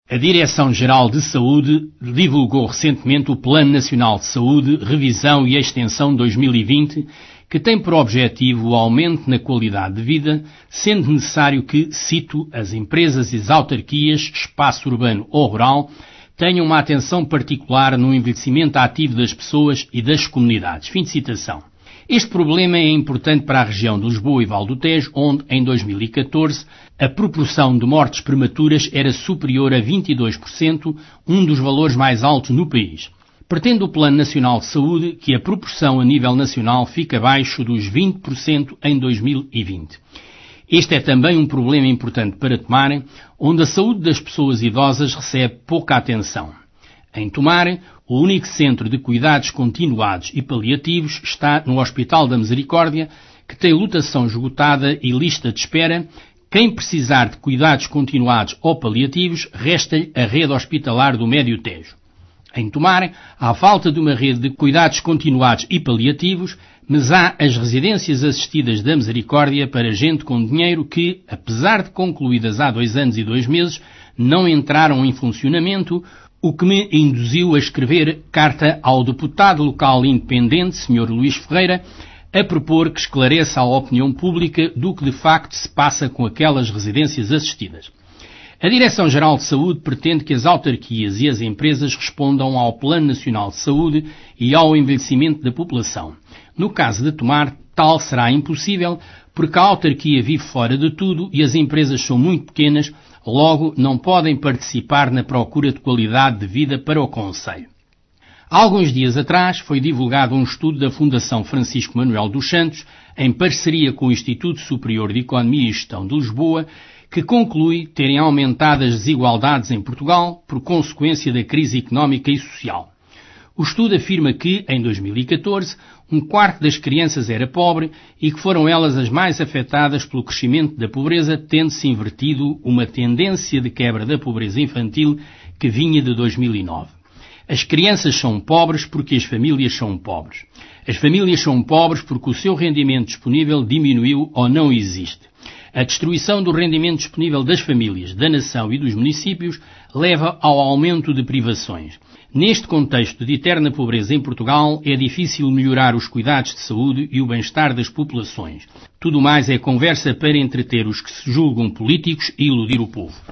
A Direção-Geral de Saúde divulgou recentemente o Plano Nacional de Saúde, Revisão e Extensão 2020, que tem por objetivo o aumento na qualidade de vida, sendo necessário que, cito, as empresas e as autarquias, espaço urbano ou rural, tenham uma atenção particular no envelhecimento ativo das pessoas e das comunidades. Fim de citação. Este problema é importante para a região de Lisboa e Val do Tejo, onde, em 2014, a proporção de mortes prematuras era superior a 22%, um dos valores mais altos no país. Pretende o Plano Nacional de Saúde que a proporção a nível nacional fique abaixo dos 20% em 2020. Este é também um problema importante para Tomar, onde a saúde das pessoas idosas recebe pouca atenção. Em Tomar, o único centro de cuidados continuados e paliativos está no Hospital da Misericórdia, que tem lotação esgotada e lista de espera. Quem precisar de cuidados continuados ou paliativos, resta-lhe a rede hospitalar do Médio Tejo. Em Tomar, há falta de uma rede de cuidados continuados e paliativos, mas há as residências assistidas da Misericórdia para gente com dinheiro que, apesar de concluídas há 2 anos e 2 meses, não entraram em funcionamento, o que me induziu a escrever carta ao deputado local independente, Sr. Luís Ferreira, a propor que esclareça à opinião pública do que de facto se passa com aquelas residências assistidas. A Direção-Geral de Saúde pretende que as autarquias e as empresas respondam ao Plano Nacional de Saúde e ao envelhecimento da população. No caso de Tomar, tal será impossível, porque a autarquia vive fora de tudo e as empresas são muito pequenas, logo não podem participar na procura de qualidade de vida para o concelho. Há alguns dias atrás foi divulgado um estudo da Fundação Francisco Manuel dos Santos, em parceria com o Instituto Superior de Economia e Gestão de Lisboa, que conclui terem aumentado as desigualdades em Portugal por consequência da crise económica e social. O estudo afirma que, em 2014, 1/4 das crianças era pobre e que foram elas as mais afetadas pelo crescimento da pobreza, tendo-se invertido uma tendência de quebra da pobreza infantil que vinha de 2009. As crianças são pobres porque as famílias são pobres. As famílias são pobres porque o seu rendimento disponível diminuiu ou não existe. A destruição do rendimento disponível das famílias, da nação e dos municípios leva ao aumento de privações. Neste contexto de eterna pobreza em Portugal, é difícil melhorar os cuidados de saúde e o bem-estar das populações. Tudo mais é conversa para entreter os que se julgam políticos e iludir o povo.